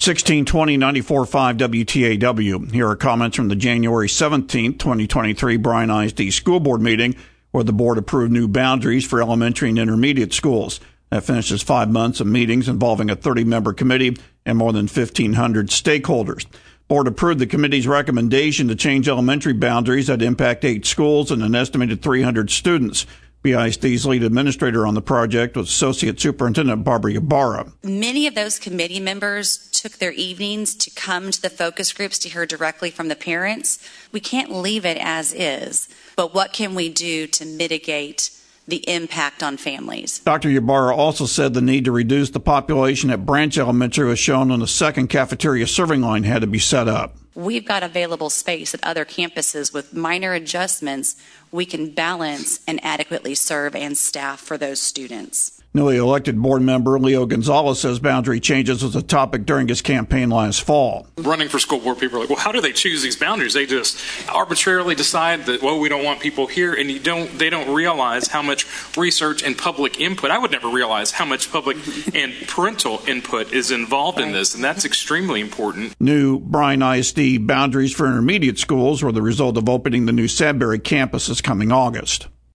1620 94.5 WTAW. Here are comments from the January 17, 2023 Bryan ISD School Board meeting, where the board approved new boundaries for elementary and intermediate schools. That finishes 5 months of meetings involving a 30-member committee and more than 1,500 stakeholders. Board approved the committee's recommendation to change elementary boundaries that impact 8 schools and an estimated 300 students. BISD's lead administrator on the project was Associate Superintendent Barbara Ybarra. Many of those committee members took their evenings to come to the focus groups to hear directly from the parents. We can't leave it as is, but what can we do to mitigate the impact on families? Dr. Ybarra also said the need to reduce the population at Branch Elementary, as shown on the second cafeteria serving line, had to be set up. We've got available space at other campuses. With minor adjustments, we can balance and adequately serve and staff for those students. Newly elected board member Leo Gonzalez says boundary changes was a topic during his campaign last fall. Running for school board, people are like, well, how do they choose these boundaries? They just arbitrarily decide that, well, we don't want people here, and they don't realize how much research and public input. I would never realize how much public and parental input is involved in this, and that's extremely important. New Bryan ISD boundaries for intermediate schools were the result of opening the new Sadbury campus this coming August.